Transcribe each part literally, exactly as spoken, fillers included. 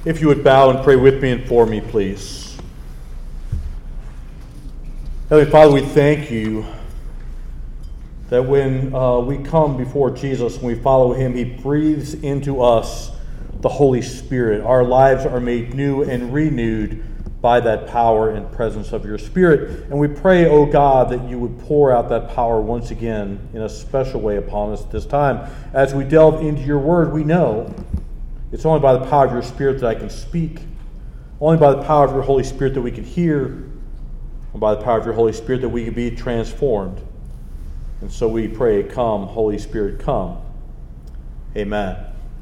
If you would bow and pray with me and for me, please. Heavenly Father, we thank you that when uh, we come before Jesus, when we follow him, he breathes into us the Holy Spirit. Our lives are made new and renewed by that power and presence of your Spirit. And we pray, O God, that you would pour out that power once again in a special way upon us at this time. As we delve into your word, we know it's only by the power of your Spirit that I can speak. Only by the power of your Holy Spirit that we can hear. And by the power of your Holy Spirit that we can be transformed. And so we pray, come, Holy Spirit, come. Amen.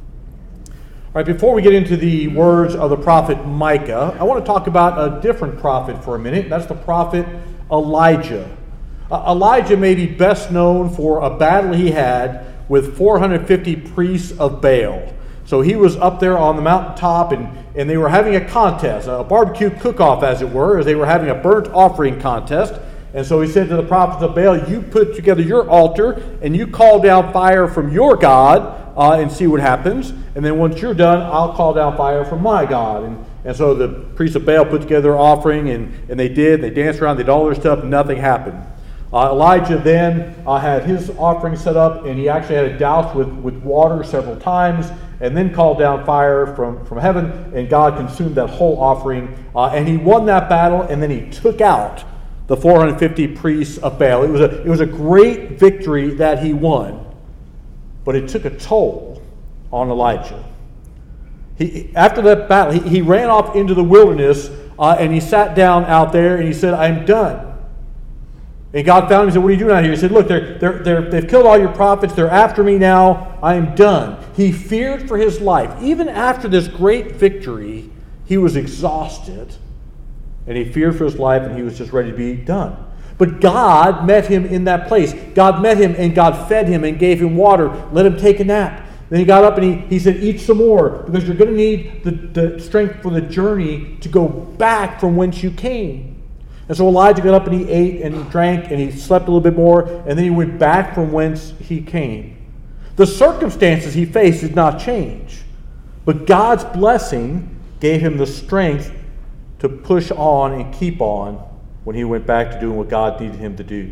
All right, before we get into the words of the prophet Micah, I want to talk about a different prophet for a minute. That's the prophet Elijah. Uh, Elijah may be best known for a battle he had with four hundred fifty priests of Baal. So he was up there on the mountaintop, and, and they were having a contest, a barbecue cook-off, as it were, as they were having a burnt offering contest. And so he said to the prophets of Baal, you put together your altar, and you call down fire from your God, uh, and see what happens. And then once you're done, I'll call down fire from my God. And, and so the priests of Baal put together their offering, and, and they did. They danced around, they did all their stuff, and nothing happened. Uh, Elijah then uh, had his offering set up, and he actually had it doused with, with water several times, and then called down fire from, from heaven, and God consumed that whole offering. Uh, and he won that battle, and then he took out the four hundred fifty priests of Baal. It was a, it was a great victory that he won, but it took a toll on Elijah. He, after that battle, he, he ran off into the wilderness, uh, and he sat down out there, and he said, I'm done. And God found him and said, what are you doing out here? He said, look, they're, they're, they're, they've killed all your prophets. They're after me now. I am done. He feared for his life. Even after this great victory, he was exhausted. And he feared for his life, and he was just ready to be done. But God met him in that place. God met him, and God fed him and gave him water, let him take a nap. Then he got up and he, he said, eat some more, because you're going to need the, the strength for the journey to go back from whence you came. And so Elijah got up and he ate and he drank and he slept a little bit more, and then he went back from whence he came. The circumstances he faced did not change, but God's blessing gave him the strength to push on and keep on when he went back to doing what God needed him to do.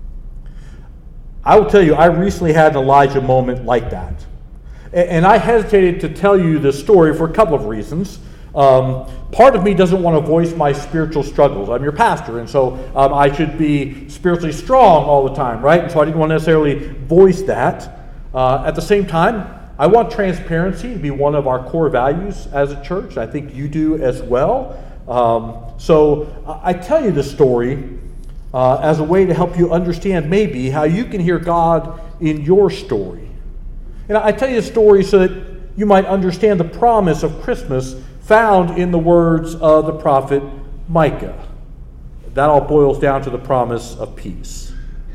I will tell you, I recently had an Elijah moment like that. And I hesitated to tell you this story for a couple of reasons. Um, part of me doesn't want to voice my spiritual struggles. I'm your pastor, and so um, I should be spiritually strong all the time, right? And so I didn't want to necessarily voice that. Uh, at the same time, I want transparency to be one of our core values as a church. I think you do as well. Um, so I tell you this story uh, as a way to help you understand maybe how you can hear God in your story. And I tell you this story so that you might understand the promise of Christmas found in the words of the prophet Micah. That all boils down to the promise of peace.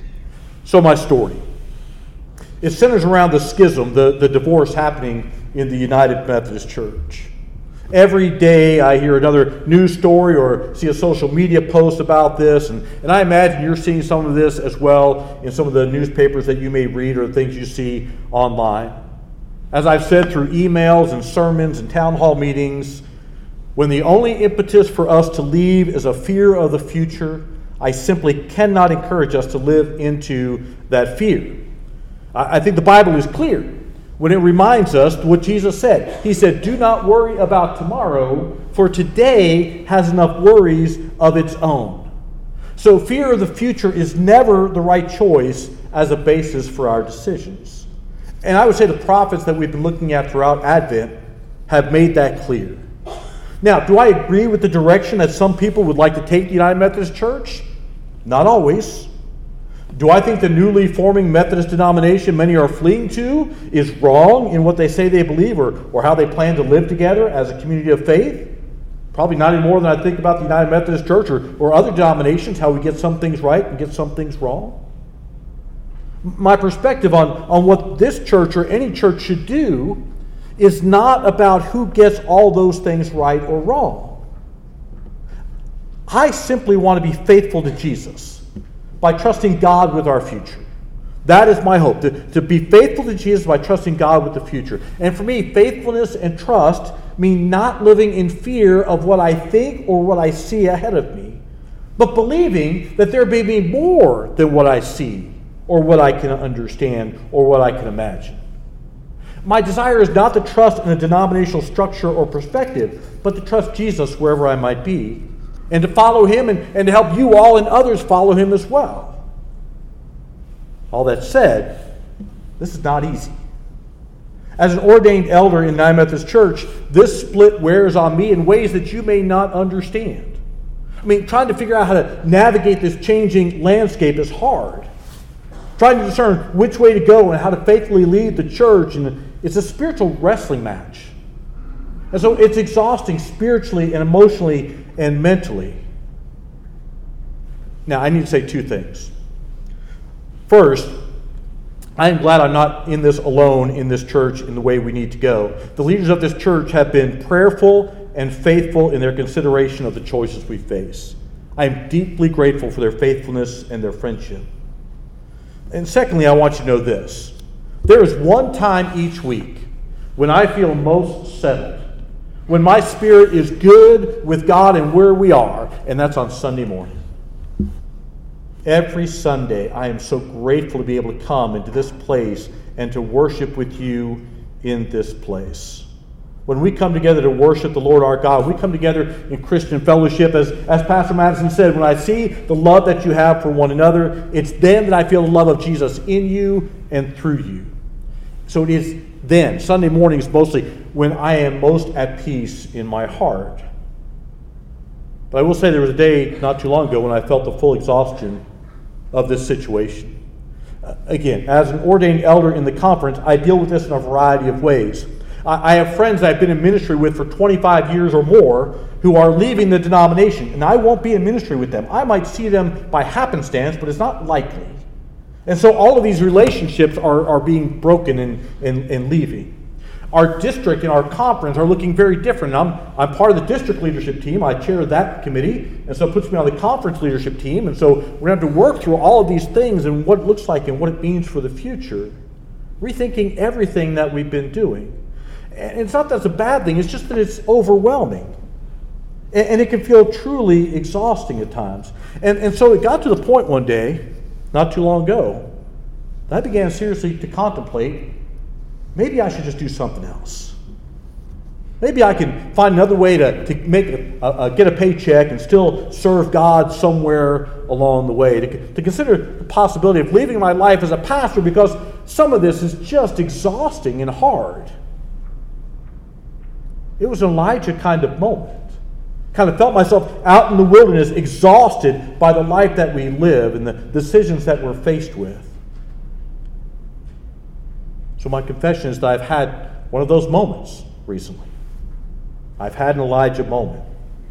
So my story. It centers around the schism, the, the divorce happening in the United Methodist Church. Every day I hear another news story or see a social media post about this, and, and I imagine you're seeing some of this as well in some of the newspapers that you may read or things you see online. As I've said through emails and sermons and town hall meetings, when the only impetus for us to leave is a fear of the future, I simply cannot encourage us to live into that fear. I think the Bible is clear when it reminds us what Jesus said. He said, do not worry about tomorrow, for today has enough worries of its own. So fear of the future is never the right choice as a basis for our decisions. And I would say the prophets that we've been looking at throughout Advent have made that clear. Now, do I agree with the direction that some people would like to take the United Methodist Church? Not always. Do I think the newly forming Methodist denomination many are fleeing to is wrong in what they say they believe or, or how they plan to live together as a community of faith? Probably not any more than I think about the United Methodist Church or, or other denominations, how we get some things right and get some things wrong. My perspective on, on what this church or any church should do is not about who gets all those things right or wrong. I simply want to be faithful to Jesus by trusting God with our future. That is my hope, to, to be faithful to Jesus by trusting God with the future. And for me, faithfulness and trust mean not living in fear of what I think or what I see ahead of me, but believing that there may be more than what I see or what I can understand or what I can imagine. My desire is not to trust in a denominational structure or perspective, but to trust Jesus wherever I might be, and to follow him and, and to help you all and others follow him as well. All that said, this is not easy. As an ordained elder in United Methodist Church, this split wears on me in ways that you may not understand. I mean, trying to figure out how to navigate this changing landscape is hard. Trying to discern which way to go and how to faithfully lead the church, and it's a spiritual wrestling match. And so it's exhausting spiritually and emotionally and mentally. Now, I need to say two things. First, I am glad I'm not in this alone in this church in the way we need to go. The leaders of this church have been prayerful and faithful in their consideration of the choices we face. I am deeply grateful for their faithfulness and their friendship. And secondly, I want you to know this. There is one time each week when I feel most settled, when my spirit is good with God and where we are, and that's on Sunday morning. Every Sunday, I am so grateful to be able to come into this place and to worship with you in this place. When we come together to worship the Lord our God, we come together in Christian fellowship. As, as Pastor Madison said, when I see the love that you have for one another, it's then that I feel the love of Jesus in you and through you. So it is then, Sunday mornings mostly, when I am most at peace in my heart. But I will say there was a day not too long ago when I felt the full exhaustion of this situation. Uh, again, as an ordained elder in the conference, I deal with this in a variety of ways. I, I have friends I've been in ministry with for twenty-five years or more who are leaving the denomination, and I won't be in ministry with them. I might see them by happenstance, but it's not likely. And so all of these relationships are, are being broken and, and, and leaving. Our district and our conference are looking very different. I'm, I'm part of the district leadership team. I chair that committee, and so it puts me on the conference leadership team. And so we're going to have to work through all of these things and what it looks like and what it means for the future, rethinking everything that we've been doing. And it's not that it's a bad thing, it's just that it's overwhelming. And, and it can feel truly exhausting at times. And, and so it got to the point one day, not too long ago, that I began seriously to contemplate, maybe I should just do something else. Maybe I can find another way to, to make a, a, a, get a paycheck and still serve God somewhere along the way. To, to consider the possibility of leaving my life as a pastor because some of this is just exhausting and hard. It was an Elijah kind of moment. Kind of felt myself out in the wilderness, exhausted by the life that we live and the decisions that we're faced with. So my confession is that I've had one of those moments recently. I've had an Elijah moment.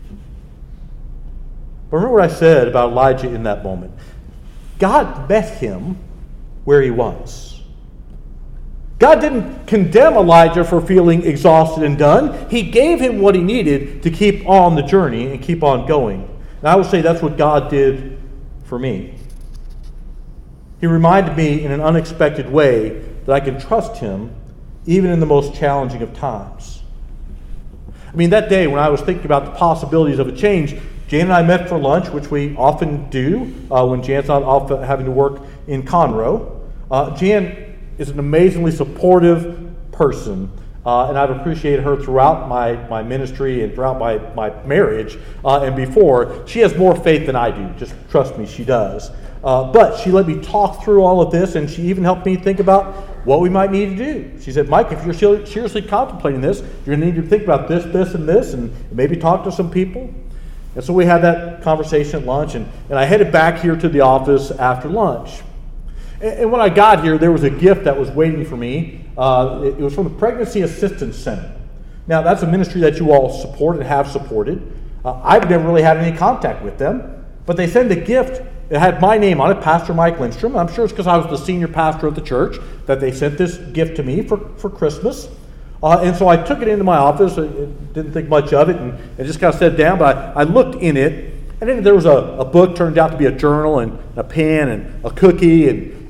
But remember what I said about Elijah in that moment. God met him where he was. God didn't condemn Elijah for feeling exhausted and done. He gave him what he needed to keep on the journey and keep on going. And I will say that's what God did for me. He reminded me in an unexpected way that I can trust him even in the most challenging of times. I mean, that day when I was thinking about the possibilities of a change, Jan and I met for lunch, which we often do uh, when Jan's not off having to work in Conroe. Uh, Jan is an amazingly supportive person, uh, and I've appreciated her throughout my, my ministry and throughout my, my marriage uh, and before. She has more faith than I do. Just trust me, she does. Uh, but she let me talk through all of this, and she even helped me think about what we might need to do. She said, Mike, if you're seriously contemplating this, you're going to need to think about this, this, and this, and maybe talk to some people. And so we had that conversation at lunch, and, and I headed back here to the office after lunch. And, and when I got here, there was a gift that was waiting for me. Uh, it, it was from the Pregnancy Assistance Center. Now, that's a ministry that you all support and have supported. Uh, I've never really had any contact with them, but they send a gift. It had my name on it, Pastor Mike Lindstrom. I'm sure it's because I was the senior pastor of the church that they sent this gift to me for, for Christmas. Uh, and so I took it into my office. I didn't think much of it, and I just kind of sat down. But I, I looked in it, and then there was a, a book turned out to be a journal and a pen and a cookie. And,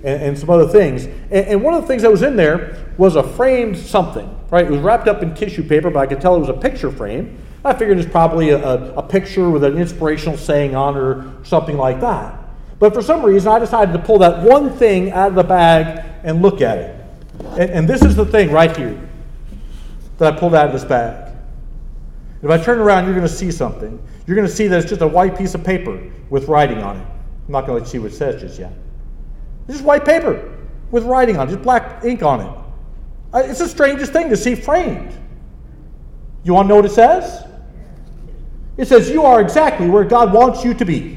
and, and some other things. And, and one of the things that was in there was a framed something, right? It was wrapped up in tissue paper, but I could tell it was a picture frame. I figured it's probably a, a, a picture with an inspirational saying on it or something like that. But for some reason, I decided to pull that one thing out of the bag and look at it. And, and this is the thing right here that I pulled out of this bag. If I turn around, you're going to see something. You're going to see that it's just a white piece of paper with writing on it. I'm not going to let you see what it says just yet. It's just white paper with writing on it, just black ink on it. It's the strangest thing to see framed. You want to know what it says? It says, "You are exactly where God wants you to be."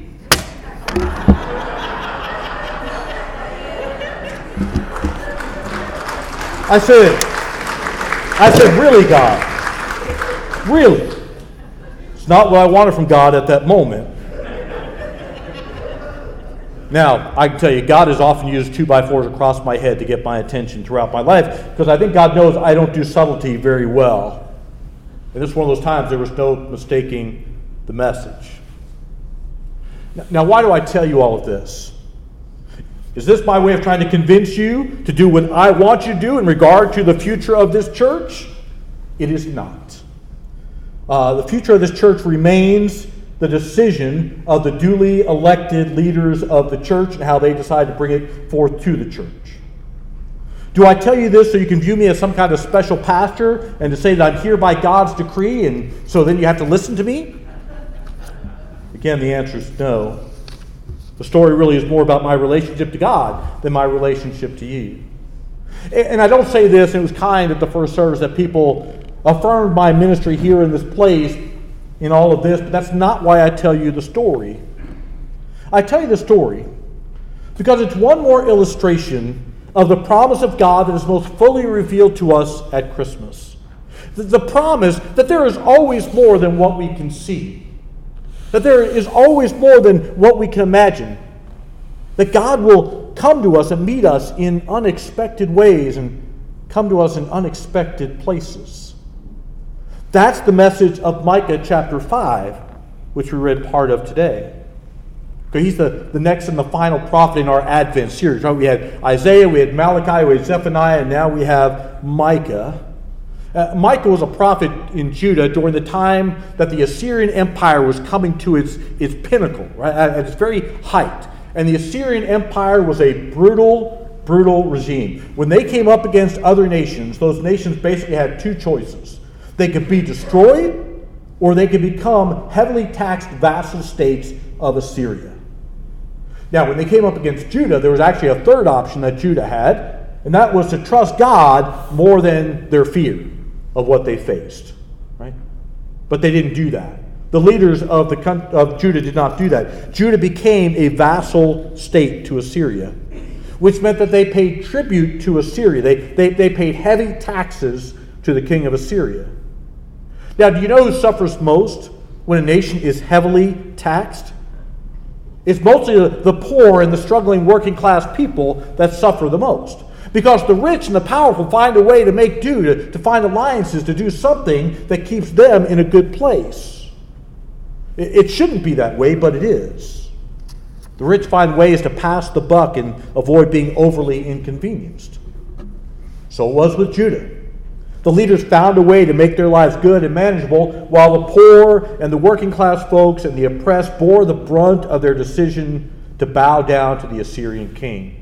I said, I said, "Really, God? Really?" It's not what I wanted from God at that moment. Now, I can tell you, God has often used two by fours across my head to get my attention throughout my life, because I think God knows I don't do subtlety very well. And this is one of those times there was no mistaking the message. Now, why do I tell you all of this? Is this my way of trying to convince you to do what I want you to do in regard to the future of this church? It is not. Uh, the future of this church remains the decision of the duly elected leaders of the church and how they decide to bring it forth to the church. Do I tell you this so you can view me as some kind of special pastor and to say that I'm here by God's decree and so then you have to listen to me? Again, the answer is no. The story really is more about my relationship to God than my relationship to you. And I don't say this, and it was kind at the first service that people affirmed my ministry here in this place in all of this, but that's not why I tell you the story. I tell you the story because it's one more illustration of the promise of God that is most fully revealed to us at Christmas. The, the promise that there is always more than what we can see. That there is always more than what we can imagine. That God will come to us and meet us in unexpected ways and come to us in unexpected places. That's the message of Micah chapter five, which we read part of today. He's the, the next and the final prophet in our Advent series. Right? We had Isaiah, we had Malachi, we had Zephaniah, and now we have Micah. Uh, Micah was a prophet in Judah during the time that the Assyrian Empire was coming to its, its pinnacle, right, at, at its very height. And the Assyrian Empire was a brutal, brutal regime. When they came up against other nations, those nations basically had two choices. They could be destroyed, or they could become heavily taxed vassal states of Assyria. Now, when they came up against Judah, there was actually a third option that Judah had, and that was to trust God more than their fear of what they faced. Right? But they didn't do that. The leaders of, the, of Judah did not do that. Judah became a vassal state to Assyria, which meant that they paid tribute to Assyria. They, they, they paid heavy taxes to the king of Assyria. Now, do you know who suffers most when a nation is heavily taxed? It's mostly the poor and the struggling working class people that suffer the most. Because the rich and the powerful find a way to make do, to, to find alliances, to do something that keeps them in a good place. It, it shouldn't be that way, but it is. The rich find ways to pass the buck and avoid being overly inconvenienced. So it was with Judah. The leaders found a way to make their lives good and manageable, while the poor and the working class folks and the oppressed bore the brunt of their decision to bow down to the Assyrian king.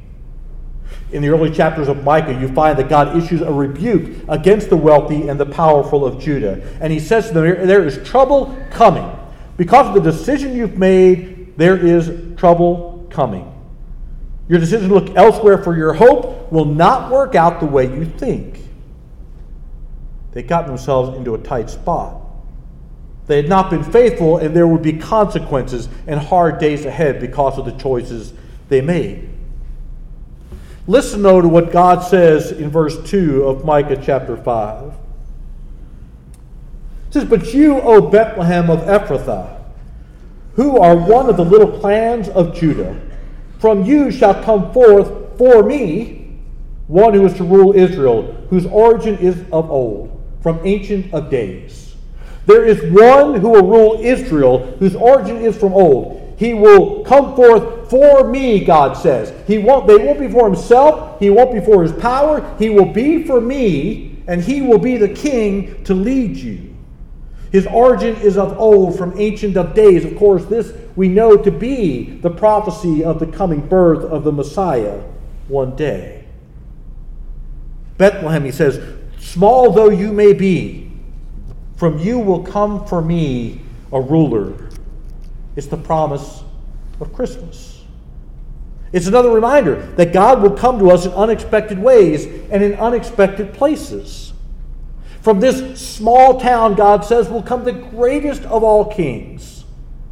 In the early chapters of Micah, you find that God issues a rebuke against the wealthy and the powerful of Judah. And he says to them, there is trouble coming. Because of the decision you've made, there is trouble coming. Your decision to look elsewhere for your hope will not work out the way you think. They got themselves into a tight spot. They had not been faithful, and there would be consequences and hard days ahead because of the choices they made. Listen, though, to what God says in verse two of Micah chapter five. It says, "But you, O Bethlehem of Ephrathah, who are one of the little clans of Judah, from you shall come forth for me one who is to rule Israel, whose origin is of old, from ancient of days. There is one who will rule Israel, whose origin is from old. He will come forth for me, God says. He won't, they won't be for himself. He won't be for his power. He will be for me, and he will be the king to lead you. His origin is of old, from ancient of days. Of course, this we know to be the prophecy of the coming birth of the Messiah one day. Bethlehem, he says, small though you may be, from you will come for me a ruler. It's the promise of Christmas. It's another reminder that God will come to us in unexpected ways and in unexpected places. From this small town, God says, will come the greatest of all kings.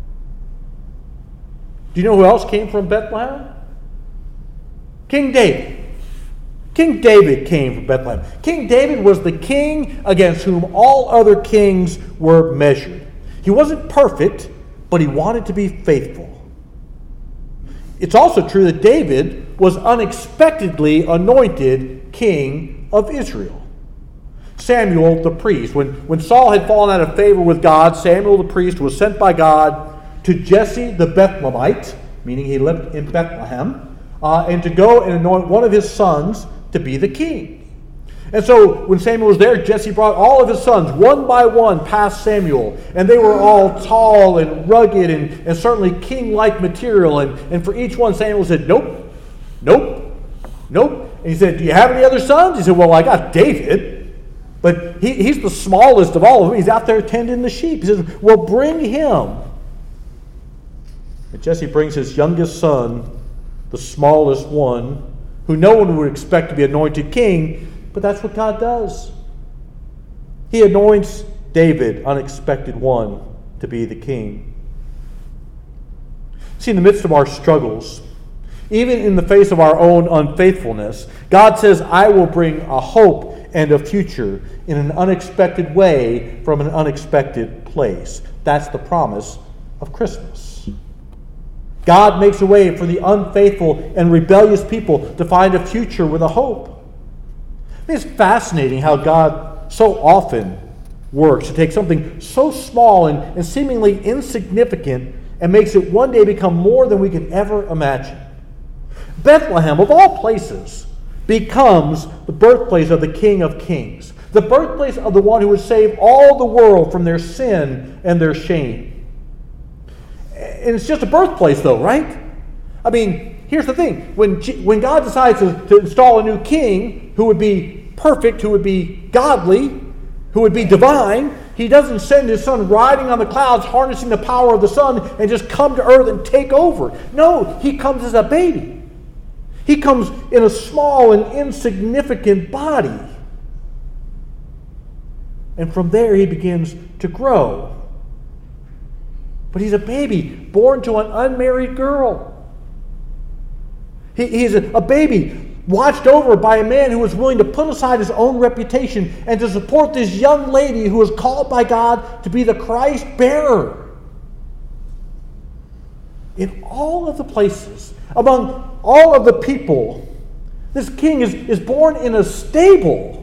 Do you know who else came from Bethlehem? King David. King David came from Bethlehem. King David was the king against whom all other kings were measured. He wasn't perfect, but he wanted to be faithful. It's also true that David was unexpectedly anointed king of Israel. Samuel the priest, when, when Saul had fallen out of favor with God, Samuel the priest was sent by God to Jesse the Bethlehemite, meaning he lived in Bethlehem, uh, and to go and anoint one of his sons to be the king. And so when Samuel was there, Jesse brought all of his sons one by one past Samuel, and they were all tall and rugged and, and certainly king-like material. And, and for each one, Samuel said, nope, nope, nope. And he said, do you have any other sons? He said, well, I got David, but he, he's the smallest of all of them. He's out there tending the sheep. He says, well, bring him. And Jesse brings his youngest son, the smallest one, who no one would expect to be anointed king, but that's what God does. He anoints David, unexpected one, to be the king. See, in the midst of our struggles, even in the face of our own unfaithfulness, God says, I will bring a hope and a future in an unexpected way from an unexpected place. That's the promise of Christmas. God makes a way for the unfaithful and rebellious people to find a future with a hope. It's fascinating how God so often works to take something so small and, and seemingly insignificant and makes it one day become more than we could ever imagine. Bethlehem, of all places, becomes the birthplace of the King of Kings, the birthplace of the one who would save all the world from their sin and their shame. And it's just a birthplace, though, right? I mean, here's the thing. When, when God decides to, to install a new king who would be perfect, who would be godly, who would be divine, he doesn't send his son riding on the clouds, harnessing the power of the sun, and just come to earth and take over. No, he comes as a baby. He comes in a small and insignificant body. And from there he begins to grow. But he's a baby born to an unmarried girl. He, he's a, a baby watched over by a man who was willing to put aside his own reputation and to support this young lady who was called by God to be the Christ bearer. In all of the places, among all of the people, this king is, is born in a stable.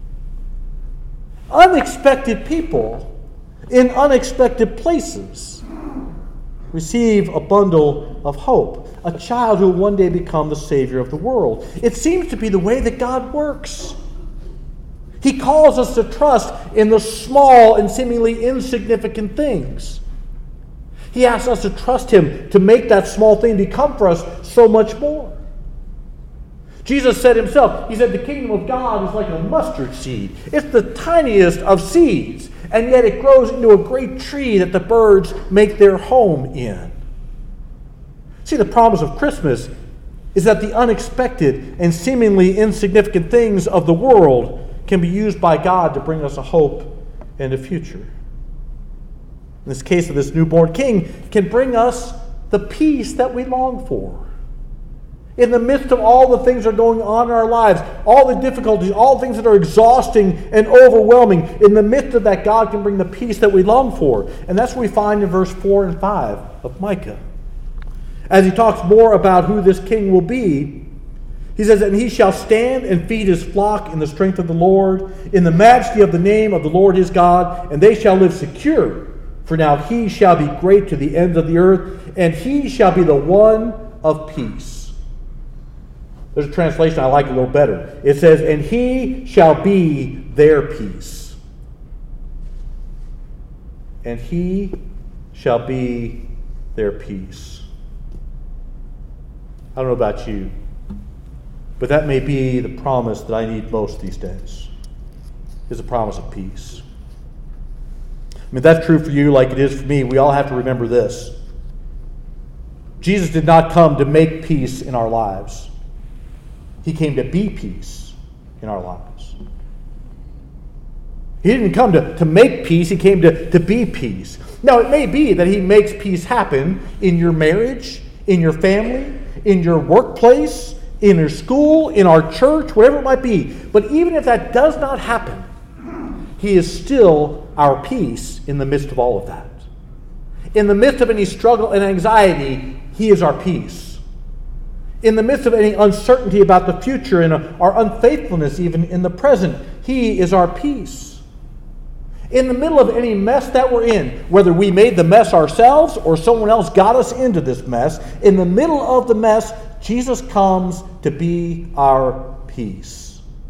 Unexpected people in unexpected places receive a bundle of hope. A child who will one day become the Savior of the world. It seems to be the way that God works. He calls us to trust in the small and seemingly insignificant things. He asks us to trust Him to make that small thing become for us so much more. Jesus said himself, he said, the kingdom of God is like a mustard seed. It's the tiniest of seeds, and yet it grows into a great tree that the birds make their home in. See, the promise of Christmas is that the unexpected and seemingly insignificant things of the world can be used by God to bring us a hope and a future. In this case of this newborn king, can bring us the peace that we long for. In the midst of all the things that are going on in our lives, all the difficulties, all the things that are exhausting and overwhelming, in the midst of that, God can bring the peace that we long for. And that's what we find in verse four and five of Micah. As he talks more about who this king will be, he says, and he shall stand and feed his flock in the strength of the Lord, in the majesty of the name of the Lord his God, and they shall live secure. For now he shall be great to the ends of the earth, and he shall be the one of peace. There's a translation I like a little better. It says, and he shall be their peace. And he shall be their peace. I don't know about you, but that may be the promise that I need most these days, is a promise of peace. I mean, that's true for you like it is for me. We all have to remember this. Jesus did not come to make peace in our lives. He came to be peace in our lives. He didn't come to, to make peace. He came to, to be peace. Now, it may be that he makes peace happen in your marriage, in your family, in your workplace, in your school, in our church, whatever it might be. But even if that does not happen, he is still our peace in the midst of all of that. In the midst of any struggle and anxiety, he is our peace. In the midst of any uncertainty about the future and our unfaithfulness even in the present, he is our peace. In the middle of any mess that we're in, whether we made the mess ourselves or someone else got us into this mess, in the middle of the mess, Jesus comes to be our peace.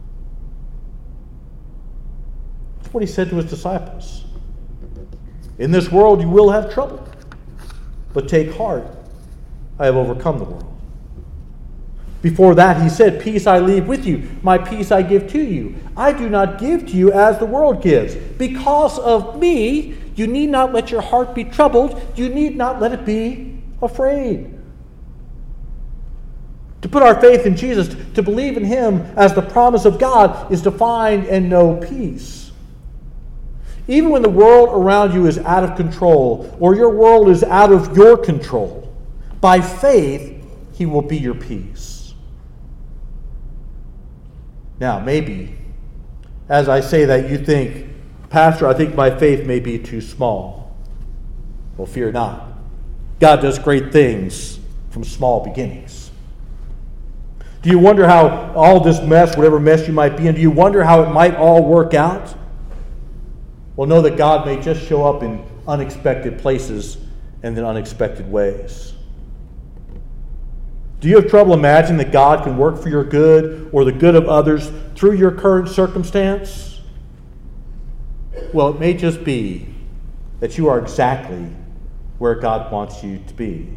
That's what he said to his disciples. In this world you will have trouble, but take heart, I have overcome the world. Before that, he said, peace I leave with you, my peace I give to you. I do not give to you as the world gives. Because of me, you need not let your heart be troubled. You need not let it be afraid. To put our faith in Jesus, to believe in him as the promise of God, is to find and know peace. Even when the world around you is out of control, or your world is out of your control, by faith, he will be your peace. Now, maybe, as I say that, you think, Pastor, I think my faith may be too small. Well, fear not. God does great things from small beginnings. Do you wonder how all this mess, whatever mess you might be in, do you wonder how it might all work out? Well, know that God may just show up in unexpected places and in unexpected ways. Do you have trouble imagining that God can work for your good or the good of others through your current circumstance? Well, it may just be that you are exactly where God wants you to be.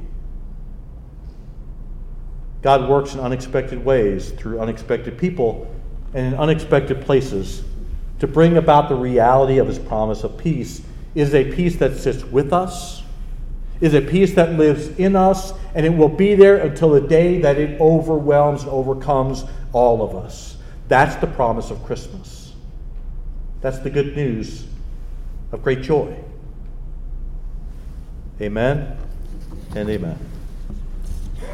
God works in unexpected ways through unexpected people and in unexpected places to bring about the reality of his promise of peace. It is a peace that sits with us, is a peace that lives in us, and it will be there until the day that it overwhelms and overcomes all of us. That's the promise of Christmas. That's the good news of great joy. Amen and amen.